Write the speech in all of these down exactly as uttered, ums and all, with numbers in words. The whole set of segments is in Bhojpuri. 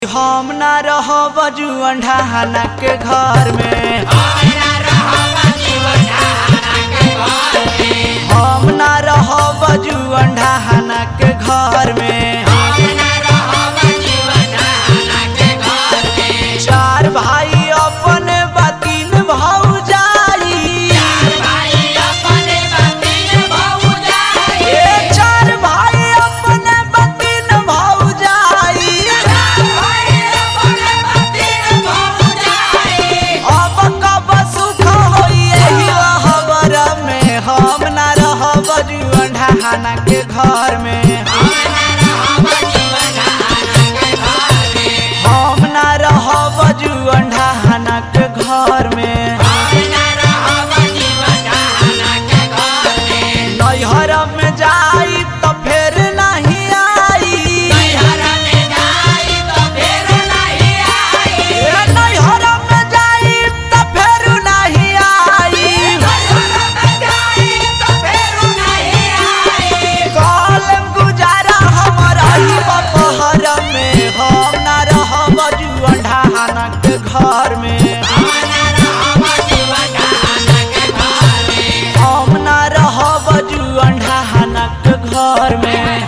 हम ना रहब जुअन ढाहना के घर में, हम ना रहब जुअन ढाहना के घर में। चार भाई अपने बतीन भौजाई, चार भाई अपने बतीन भौजाई, अब कब सुख होई एही रहबर में। हम ना रहब जुअन ढाहना के घर में, हम ना रहब जुअन ढाहना के घर में। नैहर में जाई तो फिर नहीं आई, नैहर में जाई तो फिर नहीं आई। कलम गुजारा हमर ही बपहर में। हम ना रहब जुअन ढाहना के घर में, हम ना रहब जुअन ढाहना के घर में।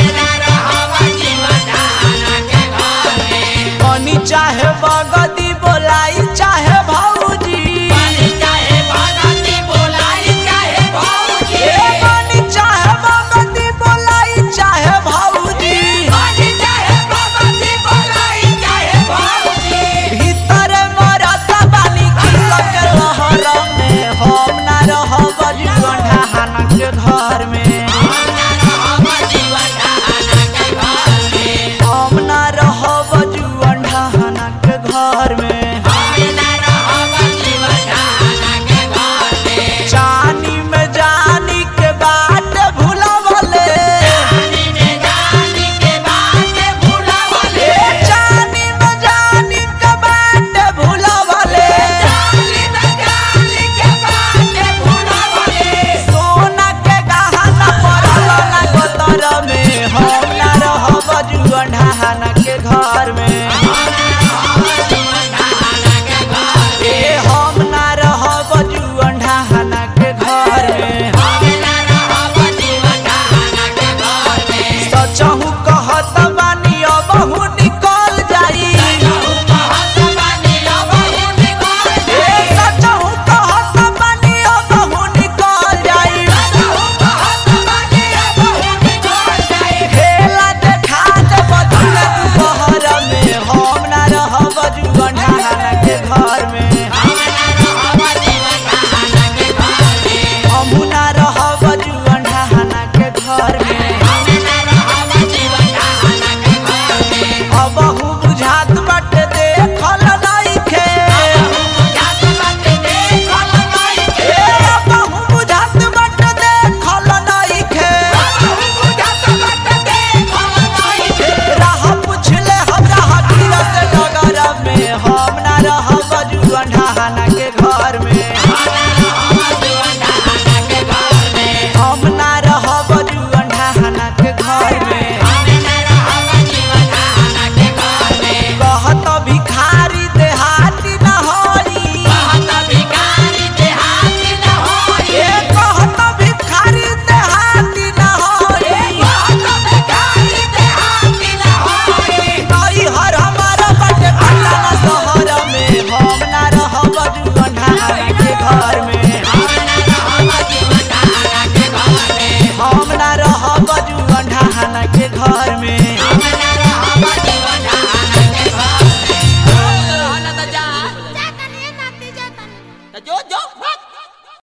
कनी चाहे बगदी बोलाई चाहे भौजी, ए कनी चाहे बगदी बोलाई चाहे भौजी, भीतर मरत बानी खिलक लहर में। हम ना रहब जुअन ढाहना के घर में, हम ना रहब जुअन ढाहना के घर में। जानी में जानी के बात भुलावले, जानी में जानी के बात भुलावले, सोना के गहना पड़ल ना गोतर में। हम ना रहब जुअन ढाहना के घर में, ए हम ना रहब जुअन ढाहना के घर में। सचहु कहत बानी अबहु निकल जाई, ए सचहु कहत बानी अबहु निकल जाई। खेला देखा देब दुला दुपहर में। हम ना रहब जुअन ढाहना के घर में, हमहु ना रहब जुअन ढाहना के घर में। अबहु बुझात बाटे देखल नइखे, ए अबहु बुझात बाटे देखल नइखे। राह पुछले हमरा हकीर से डगर में। हम ना रहब जुअन ढाहना के घर में, हम ना रहब जुअन ढाहना के घर में। कहत भिखारी देहाती न होई, ए कहत भिखारी देहाती न होई। नैहर हमर बाटे पटना शहर में। हम ना रहब जुअन ढाहना के घर में, हम ना रहब जुअन ढाहना के घर में।